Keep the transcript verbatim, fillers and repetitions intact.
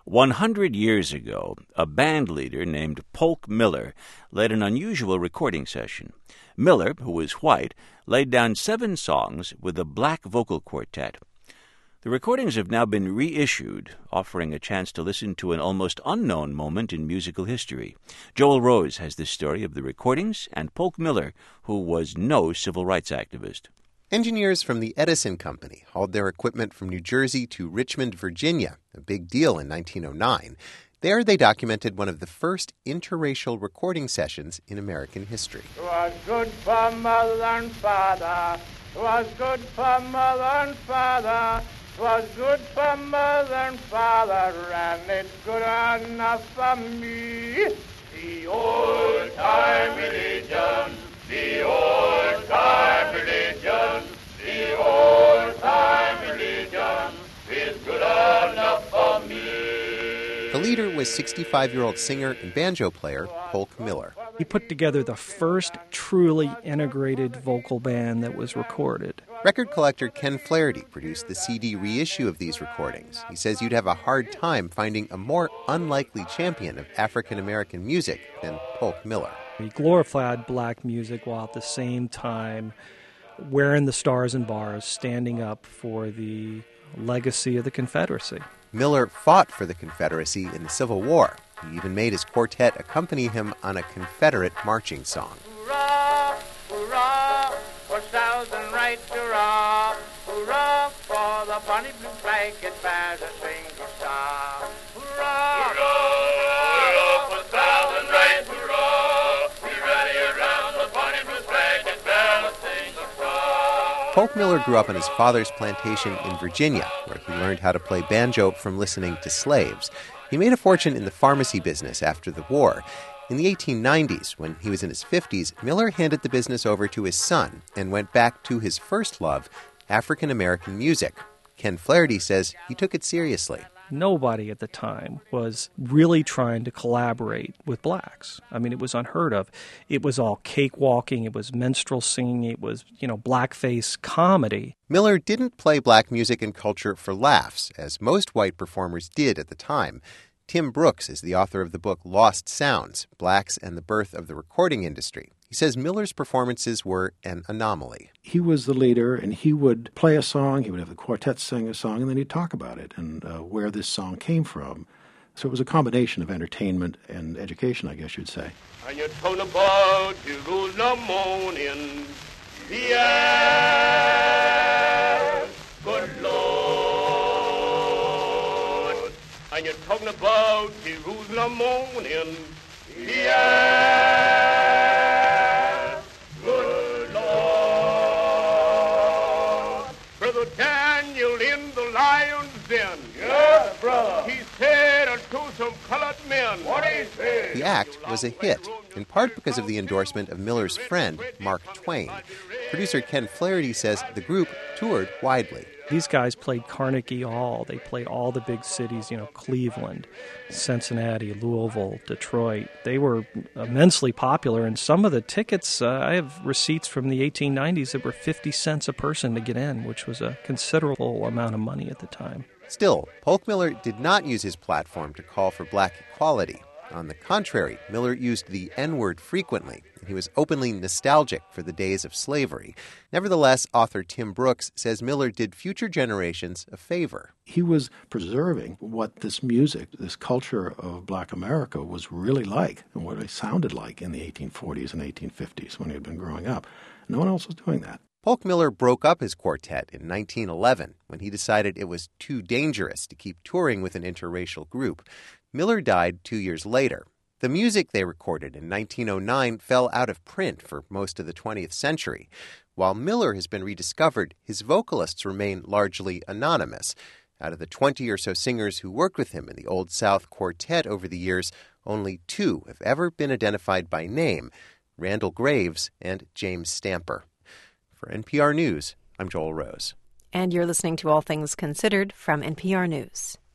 one hundred years ago, a band leader named Polk Miller led an unusual recording session. Miller, who was white, laid down seven songs with a black vocal quartet. The recordings have now been reissued, offering a chance to listen to an almost unknown moment in musical history. Joel Rose has this story of the recordings and Polk Miller, who was no civil rights activist. Engineers from the Edison Company hauled their equipment from New Jersey to Richmond, Virginia, a big deal in nineteen oh nine. There they documented one of the first interracial recording sessions in American history. It was good for mother and father. It was good for mother and father. It was good for mother and father, and it's good enough for me. The old-time religion, the old-time religion, the old-time religion is good enough for me. The leader was sixty-five-year-old singer and banjo player Polk Miller. He put together the first truly integrated vocal band that was recorded. Record collector Ken Flaherty produced the C D reissue of these recordings. He says you'd have a hard time finding a more unlikely champion of African-American music than Polk Miller. He glorified black music while at the same time wearing the stars and bars, standing up for the legacy of the Confederacy. Miller fought for the Confederacy in the Civil War. He even made his quartet accompany him on a Confederate marching song. Hurrah, hurrah, for Southern rights, hurrah, hurrah, for the bonny blue flag, it bears a single star. Hurrah, hurrah, for Southern rights, hurrah, we rally around the bonny blue flag, it bears a single star. Polk Miller grew up on his father's plantation in Virginia, where he learned how to play banjo from listening to slaves. He made a fortune in the pharmacy business after the war. In the eighteen nineties, when he was in his fifties, Miller handed the business over to his son and went back to his first love, African-American music. Ken Flaherty says he took it seriously. Nobody at the time was really trying to collaborate with blacks. I mean, it was unheard of. It was all cakewalking, it was minstrel singing, it was, you know, blackface comedy. Miller didn't play black music and culture for laughs, as most white performers did at the time. Tim Brooks is the author of the book Lost Sounds, Blacks and the Birth of the Recording Industry. He says Miller's performances were an anomaly. He was the leader, and he would play a song, he would have the quartet sing a song, and then he'd talk about it and uh, where this song came from. So it was a combination of entertainment and education, I guess you'd say. And you're talking about Jerusalem morning, yes, good Lord. And you're talking about Jerusalem morning, yes, good Lord. Brother Daniel in the lion's den, yes, brother. He said unto some colored men, what he said. The act was a hit, in part because of the endorsement of Miller's friend, Mark Twain. Producer Ken Flaherty says the group toured widely. These guys played Carnegie Hall. They played all the big cities, you know, Cleveland, Cincinnati, Louisville, Detroit. They were immensely popular, and some of the tickets, uh, I have receipts from the eighteen nineties that were fifty cents a person to get in, which was a considerable amount of money at the time. Still, Polk Miller did not use his platform to call for black equality. On the contrary, Miller used the N-word frequently, and he was openly nostalgic for the days of slavery. Nevertheless, author Tim Brooks says Miller did future generations a favor. He was preserving what this music, this culture of black America was really like, and what it sounded like in the eighteen forties and eighteen fifties when he had been growing up. No one else was doing that. Polk Miller broke up his quartet in nineteen eleven when he decided it was too dangerous to keep touring with an interracial group. Miller died two years later. The music they recorded in nineteen oh nine fell out of print for most of the twentieth century. While Miller has been rediscovered, his vocalists remain largely anonymous. Out of the twenty or so singers who worked with him in the Old South Quartet over the years, only two have ever been identified by name, Randall Graves and James Stamper. For N P R News, I'm Joel Rose. And you're listening to All Things Considered from N P R News.